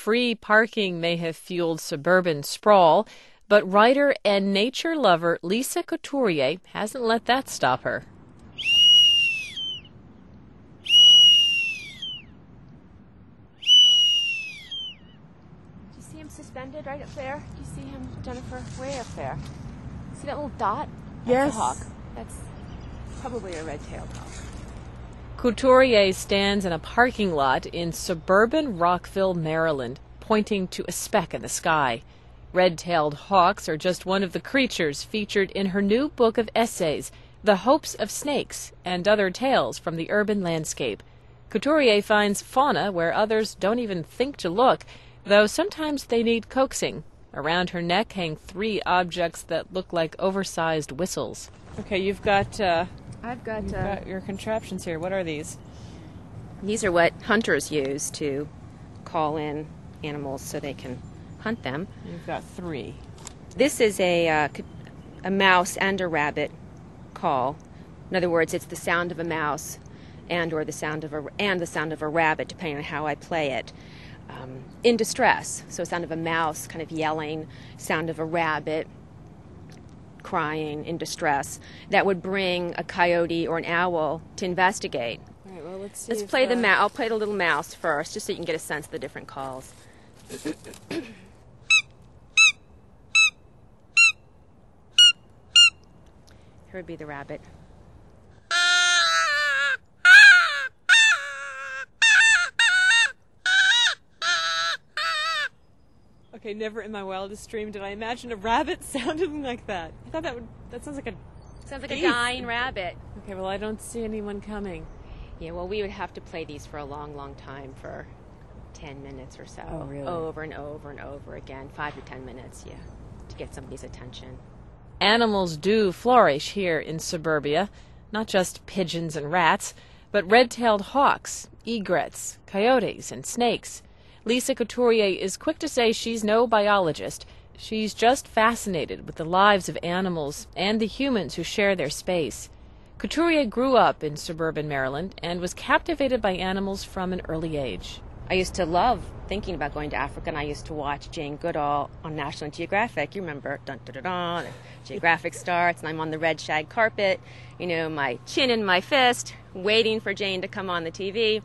free parking may have fueled suburban sprawl, but writer and nature lover Lisa Couturier hasn't let that stop her. Do you see him suspended right up there? Do you see him, Jennifer? Way up there. See that little dot? That's Yes. a hawk. That's probably a red-tailed hawk. Couturier stands in a parking lot in suburban Rockville, Maryland, pointing to a speck in the sky. Red-tailed hawks are just one of the creatures featured in her new book of essays, The Hopes of Snakes and Other Tales from the Urban Landscape. Couturier finds fauna where others don't even think to look, though sometimes they need coaxing. Around her neck hang 3 objects that look like oversized whistles. Okay, you've got your contraptions here. What are these? These are what hunters use to call in animals so they can hunt them. You've got 3. This is a mouse and a rabbit call. In other words, it's the sound of a mouse or the sound of a rabbit, depending on how I play it. In distress, so sound of a mouse kind of yelling, sound of a rabbit crying in distress. That would bring a coyote or an owl to investigate. All right, well, let's see. Let's play the mouse. I'll play the little mouse first, just so you can get a sense of the different calls. Here would be the rabbit. Okay, never in my wildest dream did I imagine a rabbit sounding like that. I thought that sounds like a... Sounds like a dying rabbit. Okay, well, I don't see anyone coming. Yeah, well, we would have to play these for a long, long time, for 10 minutes or so. Oh, really? Over and over and over again. 5 to 10 minutes, yeah, to get somebody's attention. Animals do flourish here in suburbia, not just pigeons and rats, but red-tailed hawks, egrets, coyotes, and snakes. Lisa Couturier is quick to say she's no biologist. She's just fascinated with the lives of animals and the humans who share their space. Couturier grew up in suburban Maryland and was captivated by animals from an early age. I used to love thinking about going to Africa, and I used to watch Jane Goodall on National Geographic. You remember, dun dun dun dun, Geographic starts, and I'm on the red shag carpet, my chin in my fist, waiting for Jane to come on the TV.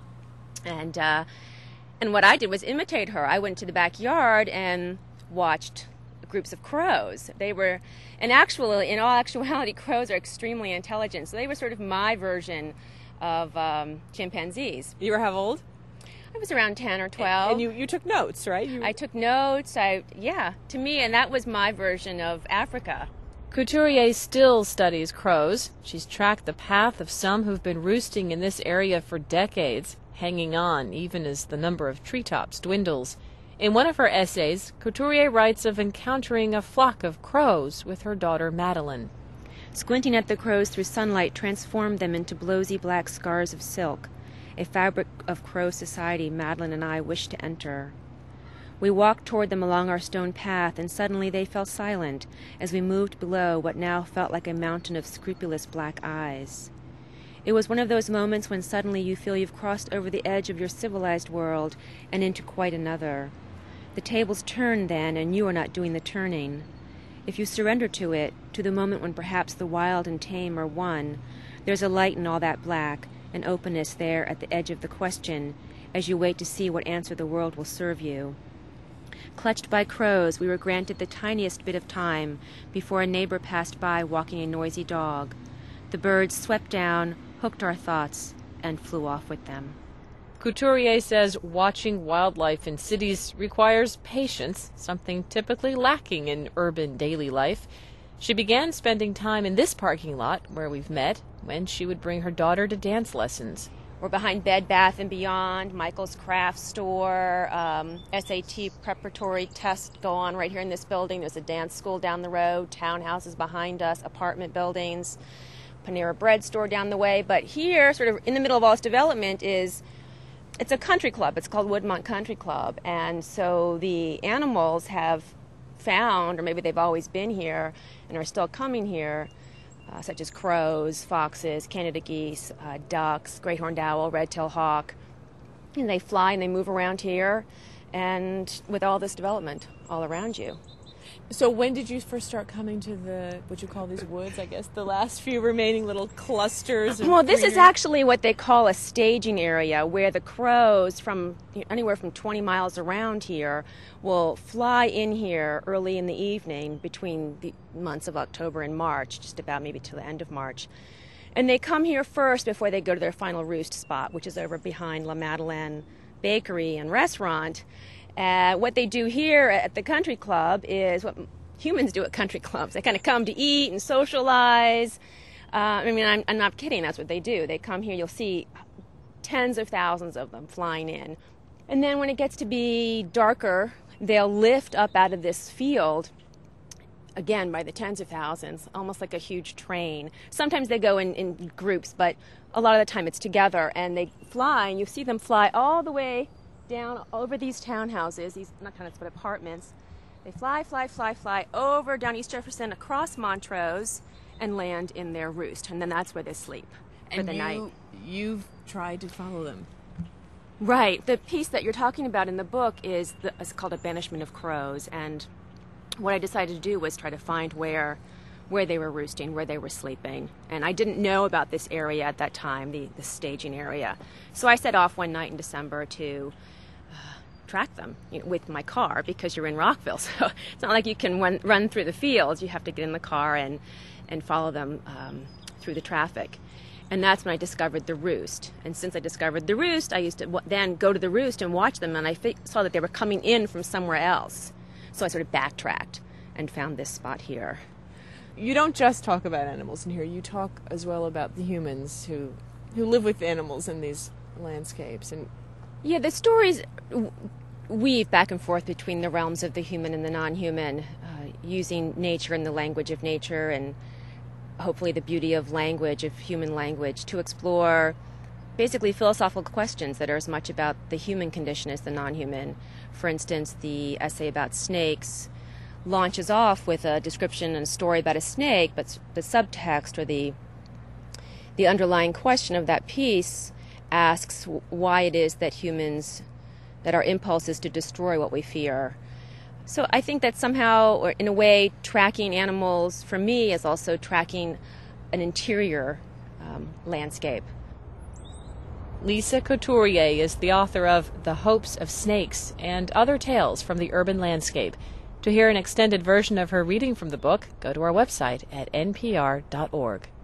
And what I did was imitate her. I went to the backyard and watched groups of crows. They were, in all actuality, crows are extremely intelligent. So they were sort of my version of chimpanzees. You were how old? I was around 10 or 12. And you took notes, right? I took notes. To me, and that was my version of Africa. Couturier still studies crows. She's tracked the path of some who've been roosting in this area for decades, hanging on even as the number of treetops dwindles. In one of her essays, Couturier writes of encountering a flock of crows with her daughter Madeline. Squinting at the crows through sunlight transformed them into blowsy black scars of silk, a fabric of crow society Madeline and I wished to enter. We walked toward them along our stone path, and suddenly they fell silent as we moved below what now felt like a mountain of scrupulous black eyes. It was one of those moments when suddenly you feel you've crossed over the edge of your civilized world and into quite another. The tables turn then, and you are not doing the turning. If you surrender to it, to the moment when perhaps the wild and tame are one, there's a light in all that black, an openness there at the edge of the question, as you wait to see what answer the world will serve you. Clutched by crows, we were granted the tiniest bit of time before a neighbor passed by walking a noisy dog. The birds swept down, hooked our thoughts, and flew off with them. Couturier says watching wildlife in cities requires patience, something typically lacking in urban daily life. She began spending time in this parking lot where we've met when she would bring her daughter to dance lessons. We're behind Bed Bath & Beyond, Michael's Craft Store, SAT preparatory tests go on right here in this building. There's a dance school down the road, townhouses behind us, apartment buildings, Panera Bread store down the way. But here, sort of in the middle of all this development, it's a country club. It's called Woodmont Country Club. And so the animals have found, or maybe they've always been here and are still coming here, such as crows, foxes, Canada geese, ducks, great horned owl, red-tailed hawk. And they fly and they move around here. and with all this development all around you. So when did you first start coming to what you call these woods, I guess, the last few remaining little clusters of Well, this is greenery? actually what they call a staging area, where the crows from anywhere from 20 miles around here will fly in here early in the evening between the months of October and March, just about maybe till the end of March. And they come here first before they go to their final roost spot, which is over behind La Madeleine Bakery and Restaurant. What they do here at the country club is what humans do at country clubs. They kind of come to eat and socialize. I'm not kidding. That's what they do. They come here. You'll see tens of thousands of them flying in. And then when it gets to be darker, they'll lift up out of this field, again, by the tens of thousands, almost like a huge train. Sometimes they go in groups, but a lot of the time it's together. And they fly, and you see them fly all the way down over these townhouses, these not townhouses but apartments. They fly over down East Jefferson, across Montrose, and land in their roost. And then that's where they sleep for the night. You've tried to follow them. Right. The piece that you're talking about in the book is called A Banishment of Crows. And what I decided to do was try to find where they were roosting, where they were sleeping. And I didn't know about this area at that time, the staging area. So I set off one night in December to track them with my car, because you're in Rockville. So it's not like you can run through the fields. You have to get in the car and follow them through the traffic. And that's when I discovered the roost. And since I discovered the roost, I used to then go to the roost and watch them, and I saw that they were coming in from somewhere else. So I sort of backtracked and found this spot here. You don't just talk about animals in here. You talk as well about the humans who live with animals in these landscapes. And yeah, the stories weave back and forth between the realms of the human and the non-human, using nature and the language of nature, and hopefully the beauty of language, of human language, to explore basically philosophical questions that are as much about the human condition as the non-human. For instance, the essay about snakes launches off with a description and a story about a snake, but the subtext, or the underlying question of that piece, asks why it is that our impulse is to destroy what we fear. So I think that somehow, or in a way, tracking animals for me is also tracking an interior landscape. Lisa Couturier is the author of The Hopes of Snakes and Other Tales from the Urban Landscape. To hear an extended version of her reading from the book, go to our website at npr.org.